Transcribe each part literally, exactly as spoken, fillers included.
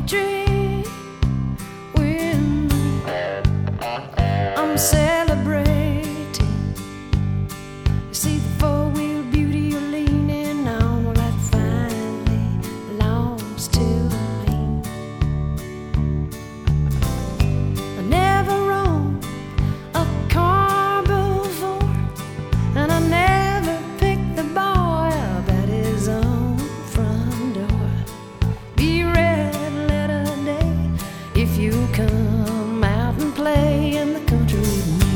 tree with me. I'm celebrating. You see the four-wheel beauty you're leaning on, well, that finally belongs to me. I never rode a car before, and I never picked the boy up at his own front door. Be red letter day if you come out and play in the country with me.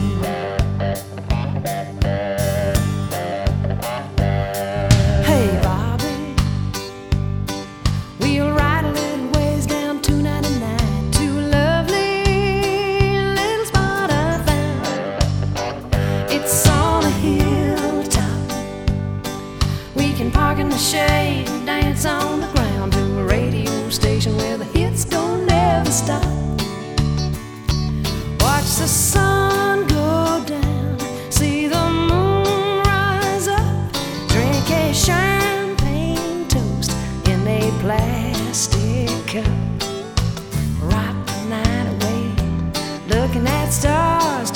Hey Bobby, we'll ride a little ways down two ninety-nine to a lovely little spot I found. It's on a hilltop. We can park in the shade and dance on the ground to a radio station where the hits don't never stop. Watch the sun go down, see the moon rise up, drink a champagne toast in a plastic cup. Rock the night away, looking at stars